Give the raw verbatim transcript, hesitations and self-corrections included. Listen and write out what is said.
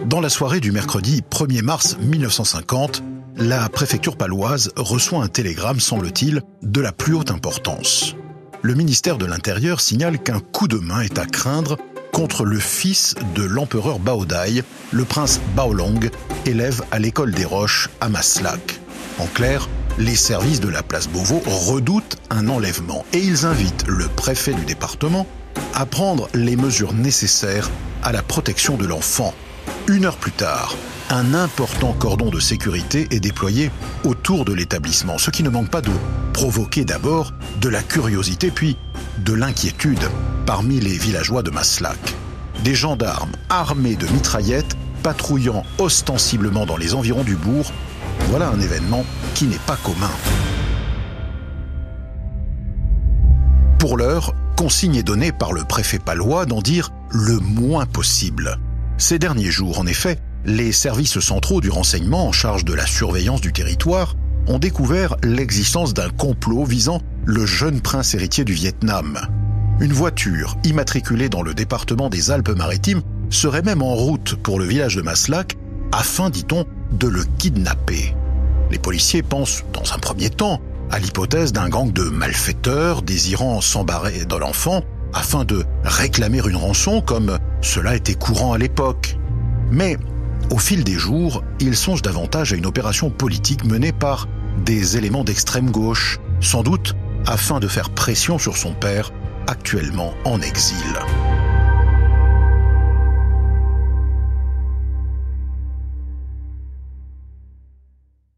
Dans la soirée du mercredi premier mars mille neuf cent cinquante, la préfecture paloise reçoit un télégramme, semble-t-il, de la plus haute importance. Le ministère de l'Intérieur signale qu'un coup de main est à craindre contre le fils de l'empereur Baodaï, le prince Baolong, élève à l'école des Roches à Maslac. En clair, les services de la place Beauvau redoutent un enlèvement et ils invitent le préfet du département à prendre les mesures nécessaires à la protection de l'enfant. Une heure plus tard, un important cordon de sécurité est déployé autour de l'établissement, ce qui ne manque pas de provoquer d'abord de la curiosité puis de l'inquiétude parmi les villageois de Maslac. Des gendarmes armés de mitraillettes patrouillant ostensiblement dans les environs du bourg, voilà un événement qui n'est pas commun. Pour l'heure, consigne est donnée par le préfet palois d'en dire le moins possible. Ces derniers jours, en effet, les services centraux du renseignement en charge de la surveillance du territoire ont découvert l'existence d'un complot visant le jeune prince héritier du Vietnam. Une voiture immatriculée dans le département des Alpes-Maritimes serait même en route pour le village de Maslac afin, dit-on, de le kidnapper. Les policiers pensent, dans un premier temps, à l'hypothèse d'un gang de malfaiteurs désirant s'embarrer de l'enfant afin de réclamer une rançon comme cela était courant à l'époque. Mais au fil des jours, ils songent davantage à une opération politique menée par des éléments d'extrême gauche, sans doute afin de faire pression sur son père, actuellement en exil.